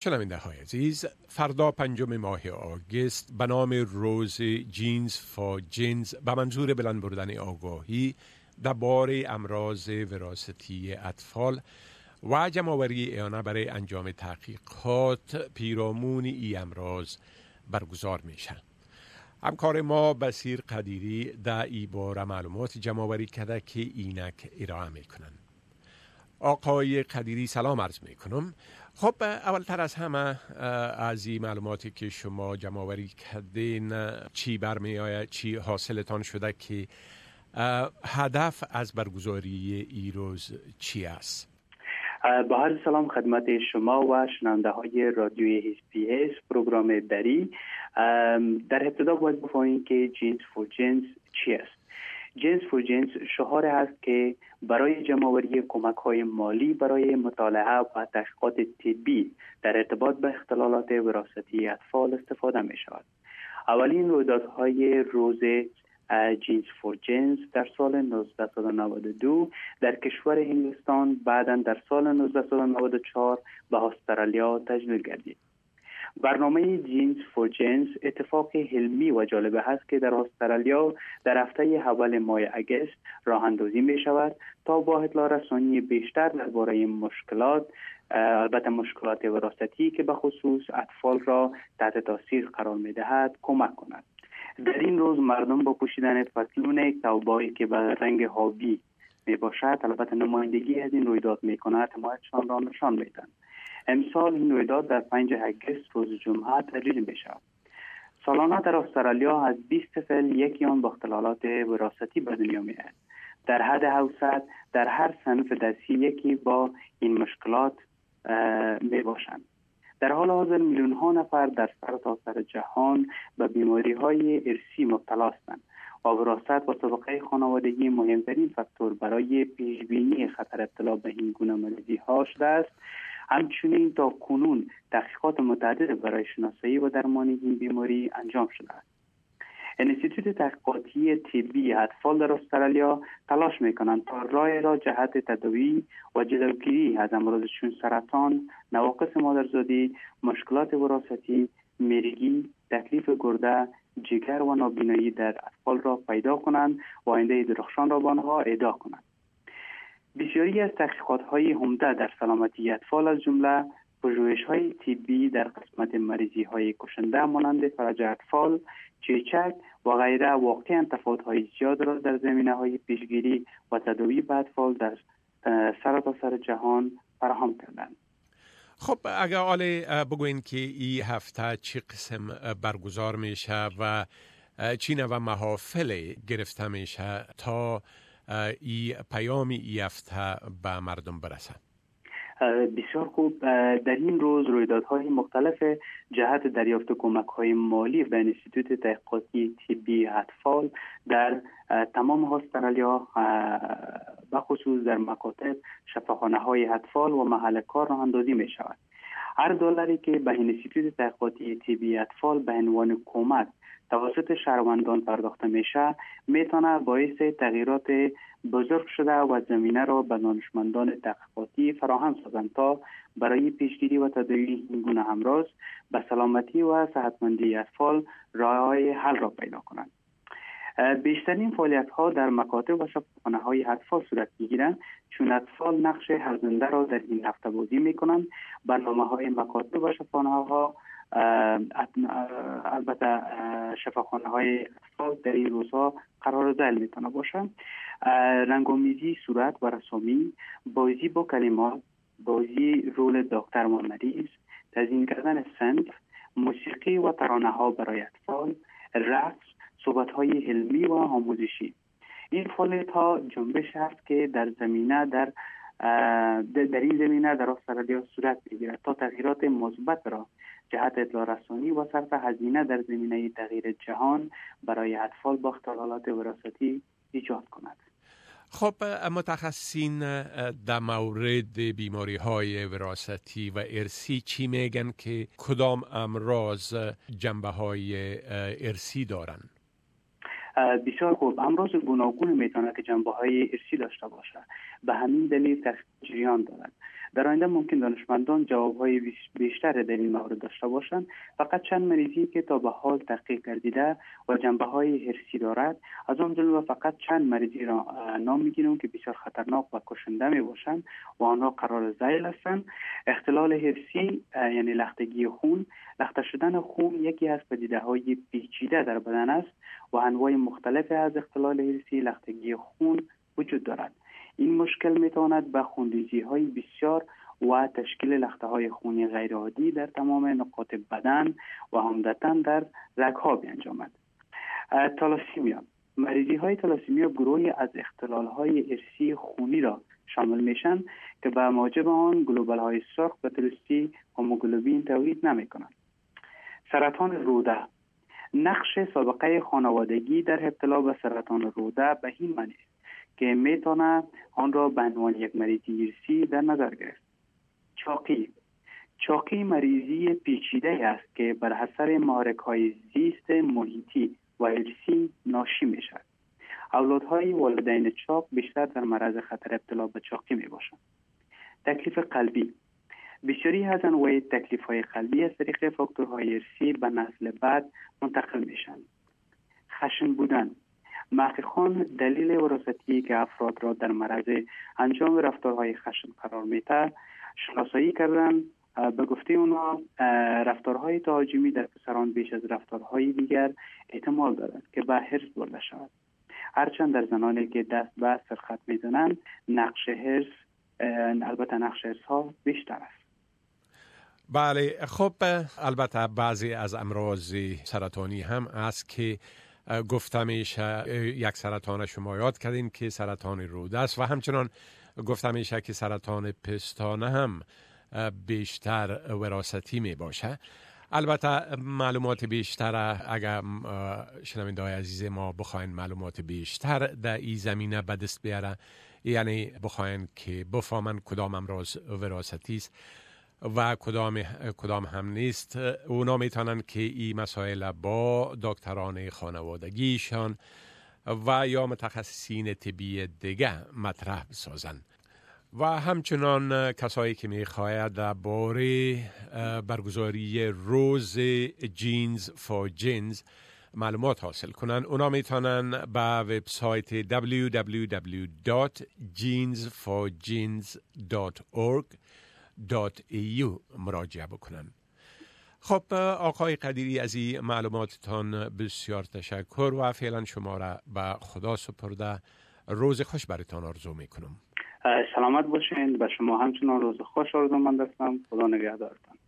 شنونده های عزیز، فردا 5 ماه آگوست به نام روز جینز فور جینز به منظور بلند بردن آگاهی درباره امراض وراثتی اطفال و جمع‌آوری اعانه برای انجام تحقیقات پیرامون این امراض برگزار میشه. همکار ما بصیر قدیری در این باره معلومات جمع‌آوری کرده که اینک ارائه میکنن. آقای قدیری سلام عرض میکنم. خب اولتر از همه از این معلوماتی که شما جمع‌آوری کردین چی برمیآید، چی حاصلتان شده که هدف از برگزاری این روز چی است؟ با عرض سلام خدمت شما و شنونده های رادیوی SBS پروگرام دری. در ابتدا باید بفهمیم که جینز فور جینز چی است. جینز فور جینز شعار است که برای جمع‌آوری کمک‌های مالی برای مطالعه و تحقیقات طبی در ارتباط به اختلالات وراثتی اطفال استفاده می شود. اولین رویدادهای روز جینز فور جینز در سال 1992 در کشور هندوستان، بعداً در سال 1994 به استرالیا تجمیل گردید. برنامه جینز فور جینز اتفاق علمی و جالب است که در استرالیا در هفته اول ماه اگست راه اندازی می شود تا با اطلاع رسانی بیشتر درباره مشکلات، البته مشکلات وراثتی که به خصوص اطفال را تحت تاثیر قرار می دهد کمک کند. در این روز مردم با پوشیدن پتلون توبایی که به رنگ آبی می باشد البته نمایندگی از این رویداد می کند حمایتشان را نشان می دهند. امسال این رویداد در 5 اگست روز جمعه تجلیل می شود. سالانه در استرالیا از 20 طفل یکی آن با اختلالات وراثتی به دنیا می آید. در حد اوسط در هر صنف درسی یکی با این مشکلات می باشند. در حال حاضر میلیون ها نفر در سرتاسر جهان به بیماری های ارثی مبتلا هستند و وراثت و طبقه خانوادگی مهمترین فاکتور برای پیشبینی خطر ابتلا به این گونه مریضی ها شده است. همچنین تا کنون تحقیقات متعدد برای شناسایی و درمان این بیماری انجام شده است. انستیتوت تحقیقاتی طبی اطفال در استرالیا تلاش می‌کنند تا راه را جهت تداوی و جلوگیری از امراض چون سرطان، نواقص مادرزادی، مشکلات وراثتی، میرگی، تکلیف گرده، جگر و نابینایی در اطفال را پیدا کنند و آینده درخشان را به آنها اهدا کنند. بسیاری از تحقیقات‌های عمده در سلامتی اطفال از جمله پژوهش‌های طبی در قسمت مریضی‌های کشنده مانند فلج اطفال، چیچک و غیره واقعاً تفاوت‌های زیاد را در زمینه‌های پیشگیری و تداوی به اطفال در سرتاسر جهان فراهم کردند. خب اگر حالا بگوین که این هفته چه قسم برگزار میشه و چی نوع محافل گرفته میشه تا این پیام این هفته به مردم برسه؟ بسیار خوب. در این روز رویدادهای مختلف جهت دریافت کمک‌های مالی به انستیتوت تحقیقاتی طبی اطفال در تمام استرالیا به خصوص در مکاتب، شفاخانه‌های اطفال و محل کار راه اندازی می شود. هر دلاری که به انستیتوت تحقیقاتی طبی اطفال به عنوان کمک توسط شهروندان پرداخته میشه میتونه باعث تغییرات بزرگ شده و زمینه را به دانشمندان تحقیقاتی فراهم سازند تا برای پیشگیری و تداوی این گونه امراض به سلامتی و صحتمندی اطفال راه‌های حل را پیدا کنند. بیشترین فعالیت‌ها در مکاتب و شفاخانه‌های اطفال صورت می‌گیرند چون اطفال نقش حل‌زننده را در این هفته بازی می‌کنند. برنامه‌های مکاتب و شفاخانه‌ها البته شفاخانه‌های اطفال در این روزها قرار دل میتونه باشه. رنگ‌آمیزی صورت و رسامی، بازی با کلمات، بازی رول دکتر و مریض، تزیین کردن صنف، موسیقی و ترانه‌ها برای اطفال، رقص، صحبت‌های علمی و آموزشی. این فعالیت‌ها جنبش است که در این زمینه در استرالیا صورت می‌گیرد تا تغییرات مثبت را جهت اطلاع رسانی و صرف هزینه در زمینه تغییر جهان برای اطفال با اختلالات وراثتی ایجاد کند. خب متخصصین در مورد بیماری‌های وراثتی و ارثی چی میگن که کدام امراض جنبه‌های ارثی دارند؟ بسیار خوب. امراض گوناگون میتونه که جنبه‌های ارثی داشته باشه. به همین دلیل تحقیق جریان دارد. در آینده ممکن دانشمندان جوابهای بیشتر در این مورد داشته باشند. فقط چند مریضی که تا به حال تحقیق گردیده و جنبه‌های ارثی دارد، از آن جمله فقط چند مریضی را نام می‌گیرم که بسیار خطرناک و کشنده میباشند و آنها قرار ذیل هستند. اختلال ارثی یعنی لختگی خون. لخته شدن خون یکی از پدیده‌های پیچیده در بدن است و انواع مختلف از اختلال ارثی لختگی خون وجود دارد. این مشکل میتواند به خونریزی‌های بسیار و تشکیل لخته‌های خونی غیرعادی در تمام نقاط بدن و عمدتاً در رگ‌ها بیانجامد. تالاسیمیا. مریضی‌های تالاسیمیا گروهی از اختلال‌های ارثی خونی را شامل میشن که به موجب آن گلوبول‌های سرخ به درستی هموگلوبین تولید نمی‌کنند. سرطان روده. نقش سابقه خانوادگی در ابتلا به سرطان روده به این معنی است که میتونه آن را به عنوان یک مریضی ارثی در نظر گرفت. چاقی مریضی پیچیده است که بر اثر محرک‌های زیست محیطی و ارثی ناشی میشود. اولادهای والدین چاق بیشتر در معرض خطر ابتلا به چاقی می باشند. تکلیف قلبی. بسیاری از انواع تکلیف‌های قلبی از طریق فاکتورهای ارثی به نسل بعد منتقل میشن. خشن بودن. محققان دلیل وراثتی که افراد را در معرض انجام رفتارهای خشن قرار میده شناسایی کردن. به گفته اونا رفتارهای تهاجمی در پسران بیش از رفتارهای دیگر احتمال دارد که به حرص برده شود. هرچند در زنانی که دست به سرخط میزنند نقش حرص ها بیشتر است. بله، خب البته بعضی از امراض سرطانی هم است که گفته میشه. یک سرطان شما یاد کردین که سرطان روده است و همچنان گفته میشه که سرطان پستانه هم بیشتر وراثتی می باشه. البته معلومات بیشتر اگر شنونده‌های عزیز ما بخواین معلومات بیشتر در این زمینه به دست بیاره، یعنی بخواین که بفهمن کدام امراض وراثتی است و کدام هم نیست، اونا میتونن که این مسائل با دکتران خانوادگیشان و یا متخصصین طبی دیگه مطرح بسازن. و همچنان کسایی که میخواید درباره برگزاری روز جینز فور جینز معلومات حاصل کنن، اونا میتونن به وبسایت www.genesforgenes.org.au مراجعه بکنن. خب آقای قدیری، از این معلوماتتان بسیار تشکر و فعلا شما را به خدا سپرده. روز خوش براتان آرزو میکنم. سلامت باشین. به شما همچنان روز خوش آرزومند هستم. خدا نگهدارتان.